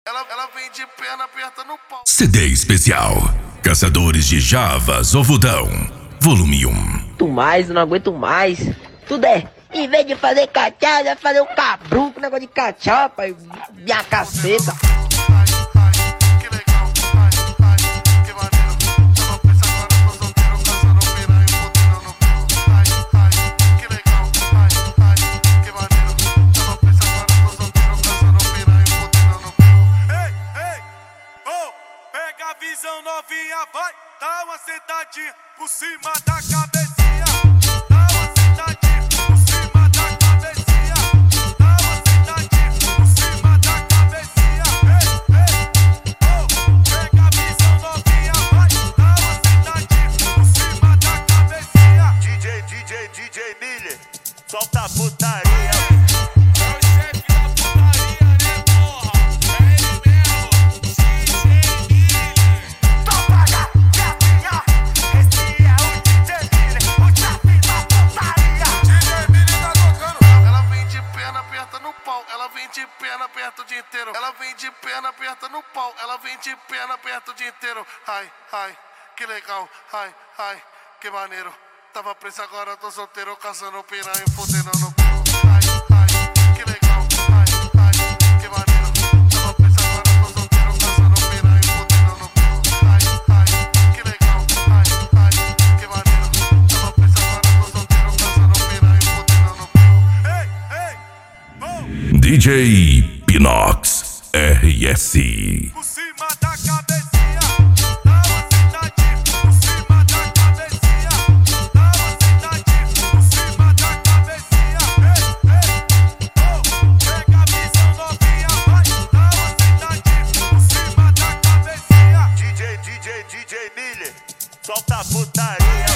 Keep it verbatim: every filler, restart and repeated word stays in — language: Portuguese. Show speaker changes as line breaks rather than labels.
Ela, ela vem de perna aperta no pau.
C D especial Caçadores de Javas Ovodão Volume um.
Aguento mais, não aguento mais. Tudo é, em vez de fazer cachaça, é fazer um cabruco, negócio de cachaça, minha caceta.
Visão novinha, vai, dá uma sentadinha por cima da cabecinha. Dá uma sentadinha por cima da cabecinha. Dá uma sentadinha por cima da cabecinha. Ei, ei, oh, pega a visão novinha, vai, dá uma sentadinha por cima da cabecinha.
D J, D J, D J Miller, solta a putaria.
Ela vem de perna aperta o dia inteiro. Ela vem de perna aperta no pau. Ela vem de perna aperta o dia inteiro. Ai, ai, que legal. Ai, ai, que maneiro. Tava preso, agora tô solteiro, caçando piranha e fudendo no pau. Ai, ai, que legal. Ai, ai, que maneiro. Tava preso, agora tô solteiro, caçando piranha e fudendo no pau. Ai, ai, que legal. Ai, ai, que maneiro. Tava preso, agora tô solteiro, caçando piranha e fudendo no pau.
Ei, ei, oh.
D J Pinox R S.
Por cima da cabecinha, dá uma sentadinha por cima da cabecinha. Dá uma sentadinha por cima da cabecinha. Ei, ei, oh, pega a visão novinha, vai, dá uma sentadinha por cima da cabecinha.
D J, D J, D J Miller, solta a putaria.